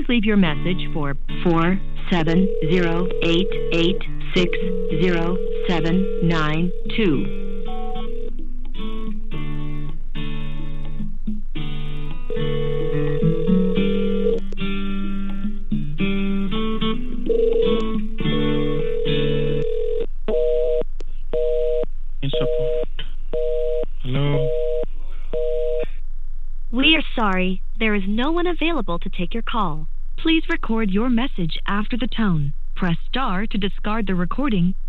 Please leave your message for 47088600792. Hello. We are sorry, there is no one available to take your call. Please record your message after the tone. Press star to discard the recording,